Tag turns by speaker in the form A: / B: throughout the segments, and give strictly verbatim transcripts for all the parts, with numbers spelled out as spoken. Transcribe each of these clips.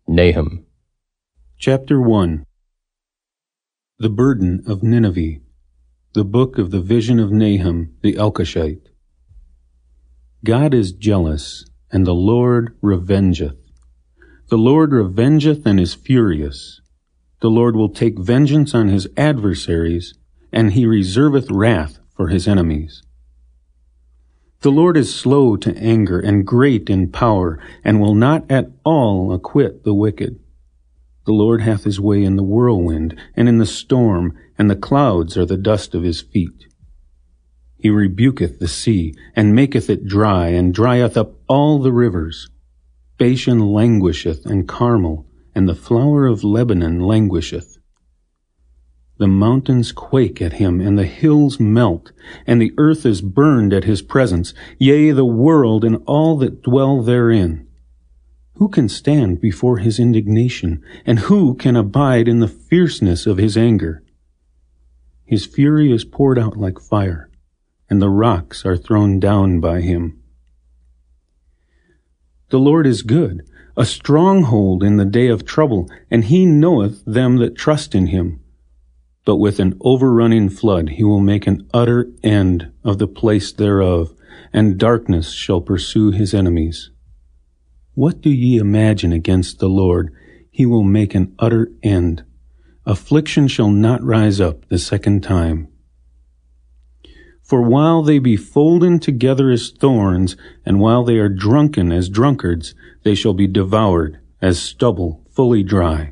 A: Nahum.
B: Chapter one. The Burden of Nineveh. The Book of the Vision of Nahum the Elkoshite. God is jealous, and the Lord revengeth. The Lord revengeth and is furious. The Lord will take vengeance on his adversaries, and he reserveth wrath for his enemies. The Lord is slow to anger and great in power, and will not at all acquit the wicked. The Lord hath his way in the whirlwind, and in the storm, and the clouds are the dust of his feet. He rebuketh the sea, and maketh it dry, and drieth up all the rivers. Bashan languisheth, and Carmel, and the flower of Lebanon languisheth. The mountains quake at him, and the hills melt, and the earth is burned at his presence, yea, the world and all that dwell therein. Who can stand before his indignation, and who can abide in the fierceness of his anger? His fury is poured out like fire, and the rocks are thrown down by him. The Lord is good, a stronghold in the day of trouble, and he knoweth them that trust in him. But with an overrunning flood he will make an utter end of the place thereof, and darkness shall pursue his enemies. What do ye imagine against the Lord? He will make an utter end. Affliction shall not rise up the second time. For while they be folden together as thorns, and while they are drunken as drunkards, they shall be devoured as stubble fully dry.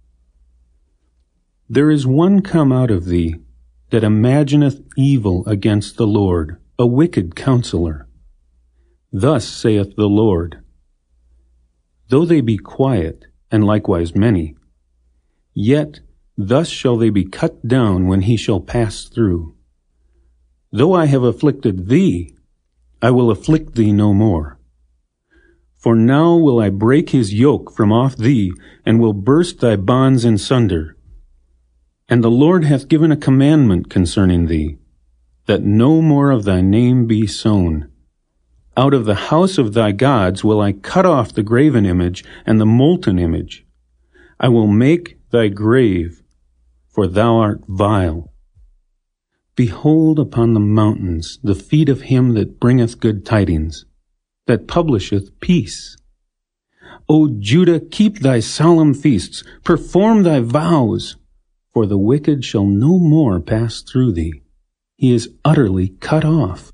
B: There is one come out of thee that imagineth evil against the Lord, a wicked counselor. Thus saith the Lord, though they be quiet, and likewise many, yet thus shall they be cut down when he shall pass through. Though I have afflicted thee, I will afflict thee no more. For now will I break his yoke from off thee, and will burst thy bonds in sunder. And the Lord hath given a commandment concerning thee, that no more of thy name be sown. Out of the house of thy gods will I cut off the graven image and the molten image. I will make thy grave, for thou art vile. Behold upon the mountains the feet of him that bringeth good tidings, that publisheth peace. O Judah, keep thy solemn feasts, perform thy vows, for the wicked shall no more pass through thee. He is utterly cut off.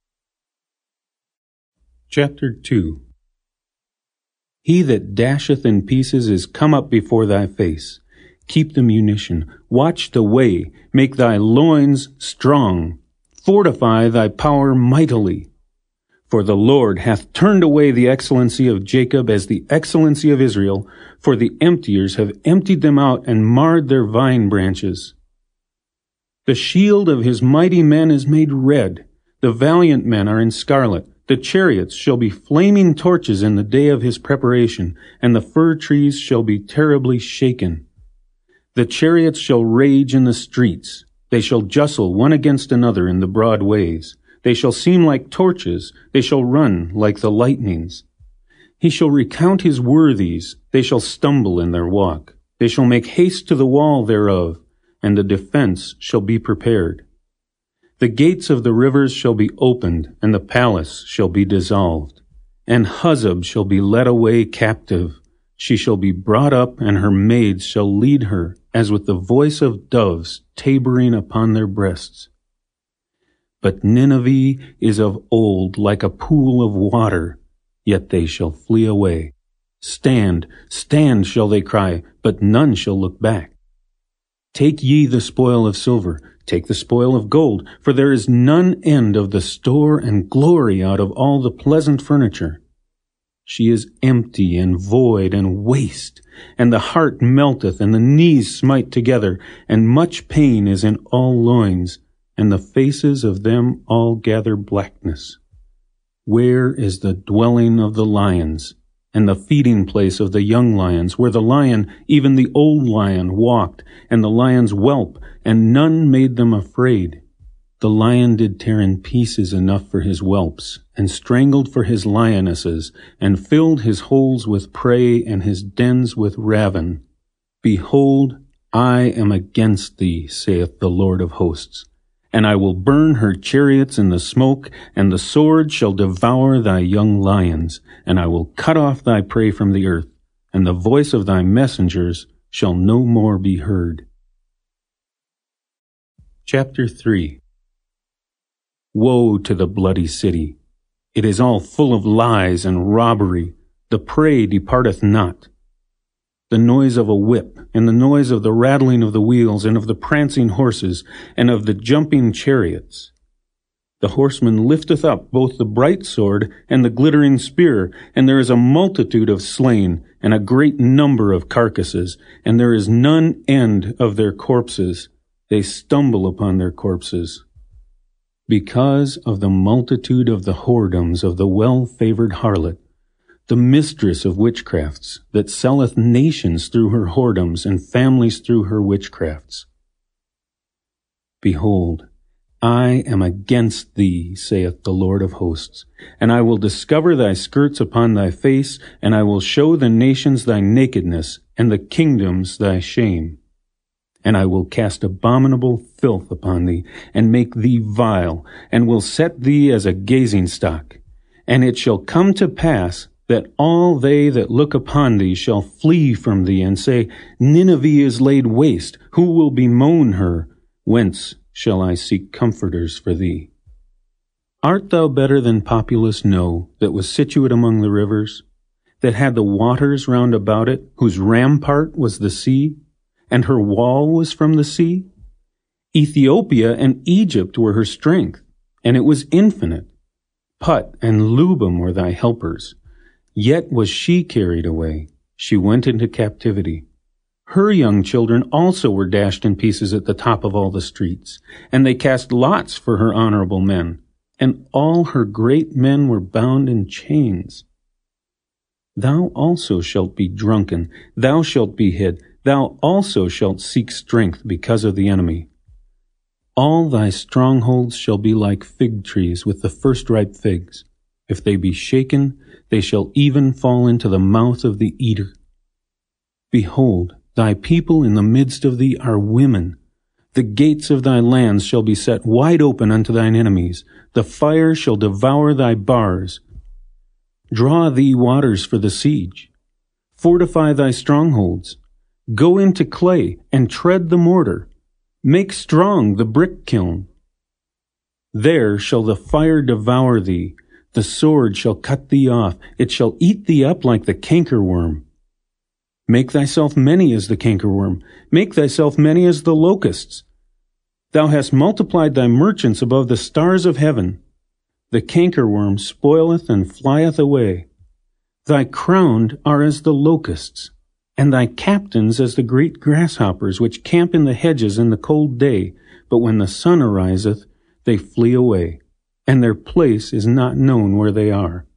B: Chapter two. He that dasheth in pieces is come up before thy face. Keep the munition, watch the way, make thy loins strong, fortify thy power mightily. For the Lord hath turned away the excellency of Jacob as the excellency of Israel, for the emptiers have emptied them out and marred their vine branches. The shield of his mighty men is made red, the valiant men are in scarlet. The chariots shall be flaming torches in the day of his preparation, and the fir trees shall be terribly shaken. The chariots shall rage in the streets, they shall justle one against another in the broad ways. They shall seem like torches, they shall run like the lightnings. He shall recount his worthies, they shall stumble in their walk. They shall make haste to the wall thereof, and the defense shall be prepared. The gates of the rivers shall be opened, and the palace shall be dissolved. And Huzzab shall be led away captive. She shall be brought up, and her maids shall lead her, as with the voice of doves tabering upon their breasts. But Nineveh is of old like a pool of water, yet they shall flee away. Stand, stand, shall they cry, but none shall look back. Take ye the spoil of silver, take the spoil of gold, for there is none end of the store and glory out of all the pleasant furniture. She is empty and void and waste, and the heart melteth, and the knees smite together, and much pain is in all loins, and the faces of them all gather blackness. Where is the dwelling of the lions, and the feeding place of the young lions, where the lion, even the old lion, walked, and the lions whelp, and none made them afraid? The lion did tear in pieces enough for his whelps, and strangled for his lionesses, and filled his holes with prey, and his dens with ravin. Behold, I am against thee, saith the Lord of hosts, and I will burn her chariots in the smoke, and the sword shall devour thy young lions, and I will cut off thy prey from the earth, and the voice of thy messengers shall no more be heard. Chapter three. Woe to the bloody city! It is all full of lies and robbery. The prey departeth not. The noise of a whip, and the noise of the rattling of the wheels, and of the prancing horses, and of the jumping chariots. The horseman lifteth up both the bright sword and the glittering spear, and there is a multitude of slain, and a great number of carcasses, and there is none end of their corpses. They stumble upon their corpses. Because of the multitude of the whoredoms of the well-favored harlot, the mistress of witchcrafts, that selleth nations through her whoredoms, and families through her witchcrafts. Behold, I am against thee, saith the Lord of hosts, and I will discover thy skirts upon thy face, and I will show the nations thy nakedness, and the kingdoms thy shame. And I will cast abominable filth upon thee, and make thee vile, and will set thee as a gazing stock. And it shall come to pass that all they that look upon thee shall flee from thee, and say, Nineveh is laid waste, who will bemoan her? Whence shall I seek comforters for thee? Art thou better than populous No, that was situate among the rivers, that had the waters round about it, whose rampart was the sea, and her wall was from the sea? Ethiopia and Egypt were her strength, and it was infinite. Put and Lubim were thy helpers. Yet was she carried away. She went into captivity. Her young children also were dashed in pieces at the top of all the streets, and they cast lots for her honorable men, and all her great men were bound in chains. Thou also shalt be drunken, thou shalt be hid, thou also shalt seek strength because of the enemy. All thy strongholds shall be like fig trees with the first ripe figs. If they be shaken, they shall even fall into the mouth of the eater. Behold, thy people in the midst of thee are women. The gates of thy lands shall be set wide open unto thine enemies. The fire shall devour thy bars. Draw thee waters for the siege. Fortify thy strongholds. Go into clay and tread the mortar. Make strong the brick kiln. There shall the fire devour thee. The sword shall cut thee off. It shall eat thee up like the cankerworm. Make thyself many as the cankerworm. Make thyself many as the locusts. Thou hast multiplied thy merchants above the stars of heaven. The cankerworm spoileth and flieth away. Thy crowned are as the locusts, and thy captains as the great grasshoppers, which camp in the hedges in the cold day, but when the sun ariseth, they flee away, and their place is not known where they are.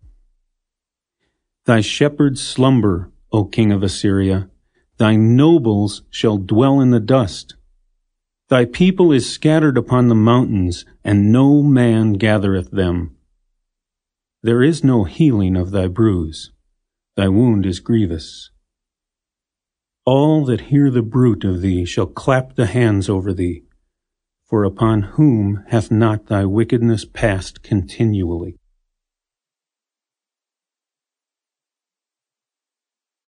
B: Thy shepherds slumber, O king of Assyria. Thy nobles shall dwell in the dust. Thy people is scattered upon the mountains, and no man gathereth them. There is no healing of thy bruise. Thy wound is grievous. All that hear the bruit of thee shall clap the hands over thee, for upon whom hath not thy wickedness passed continually?